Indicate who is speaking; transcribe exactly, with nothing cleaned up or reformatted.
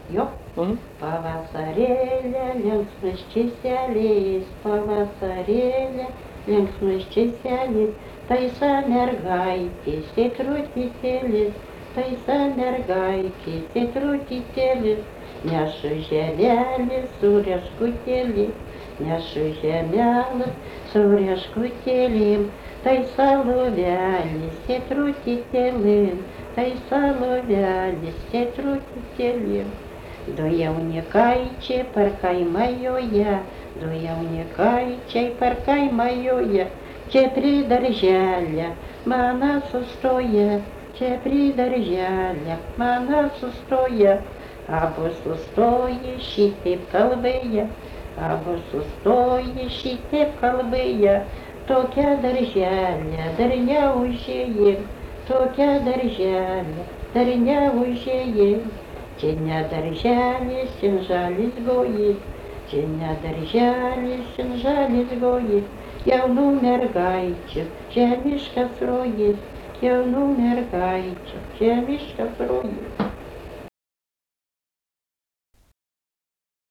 Speaker 1: Jo.
Speaker 2: Mhm.
Speaker 1: Pavasarėlė linksmas čiselis, pavasarėlė linksmas čiselis, taisa mergaitės, tėtrutėlis, taisa mergaitės, tėtrutėlis, nešu žemelį su rieškutėlį, nešu žemelį su rieškutėlim, taisa lovelis, tėtrutėlim, taisa lovelis, tėtrutėlim. Du jaunikaičiai per kaimą joja, du jaunikaičiai per kaimą joja, čia prie darželio mano sustoja, čia prie darželio mano sustoja, abu sustoja šitaip kalbėja, abu sustoja šitaip kalbėja, tokia darželė dar neužėjim, tokia darželė dar neužėjim. Čia ne darželis, čia žalis gojis, čia ne darželis, čia žalis gojis, jaunų mergaičių, čia miškas rojis, jaunų mergaičių, čia miškas rojis.